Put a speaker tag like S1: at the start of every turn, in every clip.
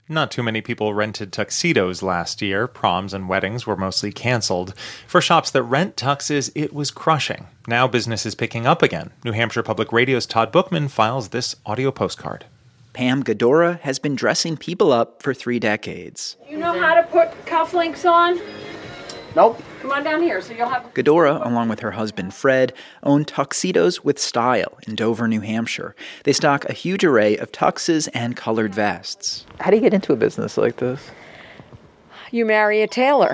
S1: Not too many people rented tuxedos last year. Proms and weddings were mostly canceled. For shops that rent tuxes, it was crushing. Now business is picking up again. New Hampshire Public Radio's Todd Bookman files this audio postcard.
S2: Pam Gadora has been dressing people up for 3 decades.
S3: You know how to put cufflinks on?
S4: Nope.
S3: Come on down here so you'll have...
S2: Gadora, along with her husband Fred, own Tuxedos with Style in Dover, New Hampshire. They stock a huge array of tuxes and colored vests. How do you get into a business like this?
S3: You marry a tailor.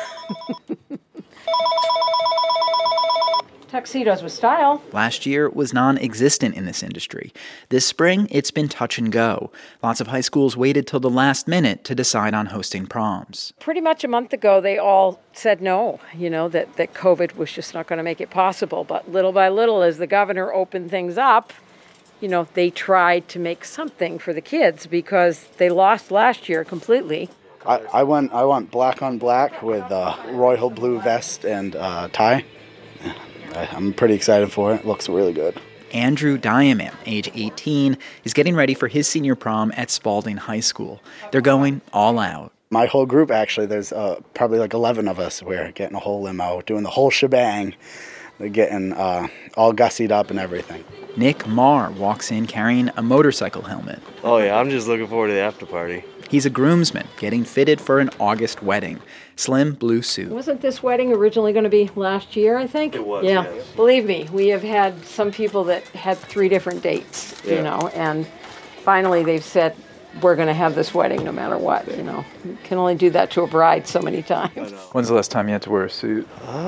S3: Tuxedos with Style.
S2: Last year was non-existent in this industry. This spring, it's been touch and go. Lots of high schools waited till the last minute to decide on hosting proms.
S3: Pretty much a month ago, they all said no, that COVID was just not going to make it possible. But little by little, as the governor opened things up, they tried to make something for the kids because they lost last year completely.
S4: I went black on black with royal blue vest and tie. I'm pretty excited for it. It looks really good.
S2: Andrew Diamant, age 18, is getting ready for his senior prom at Spalding High School. They're going all out.
S4: My whole group, actually, there's probably like 11 of us. We're getting a whole limo, doing the whole shebang. They're getting all gussied up and everything.
S2: Nick Marr walks in carrying a motorcycle helmet.
S5: Oh, yeah, I'm just looking forward to the after party.
S2: He's a groomsman getting fitted for an August wedding. Slim blue suit.
S3: Wasn't this wedding originally going to be last year, I think?
S5: It was,
S3: yeah.
S5: yes.
S3: Believe me, we have had some people that had 3 different dates, and finally they've said, we're going to have this wedding no matter what, You can only do that to a bride so many times.
S6: When's the last time you had to wear a suit?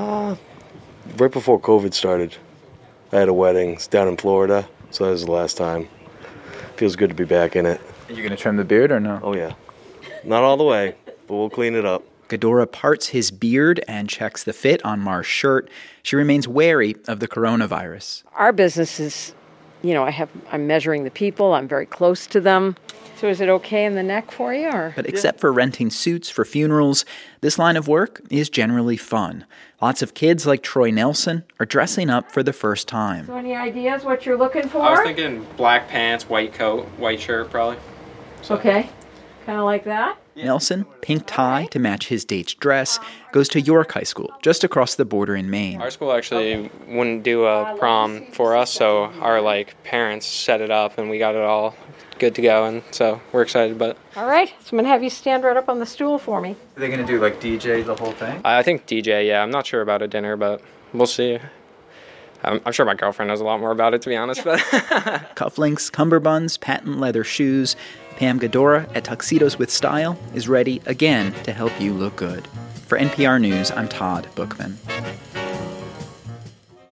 S5: Right before COVID started. I had a wedding down in Florida, so that was the last time. Feels good to be back in it.
S6: Are you going to trim the beard or no?
S5: Oh, yeah. Not all the way, but we'll clean it up.
S2: Gadora parts his beard and checks the fit on Mar's shirt. She remains wary of the coronavirus.
S3: Our business is, I'm measuring the people. I'm very close to them. So is it okay in the neck for you? Or?
S2: But except for renting suits for funerals, this line of work is generally fun. Lots of kids like Troy Nelson are dressing up for the first time.
S3: So any ideas what you're looking for?
S7: I was thinking black pants, white coat, white shirt probably. So.
S3: Okay, kind of like that.
S2: Nelson, pink tie to match his date's dress, goes to York High School, just across the border in Maine.
S7: Our school actually wouldn't do a prom for us, so our parents set it up and we got it all good to go, and so we're excited about it.
S3: All right, so I'm going to have you stand right up on the stool for me.
S6: Are they going to do DJ the whole thing?
S7: I think DJ, yeah. I'm not sure about a dinner, but we'll see. I'm sure my girlfriend knows a lot more about it, to be honest. But
S2: Cufflinks, cummerbunds, patent leather shoes. Pam Gadora at Tuxedos with Style is ready again to help you look good. For NPR News, I'm Todd Bookman.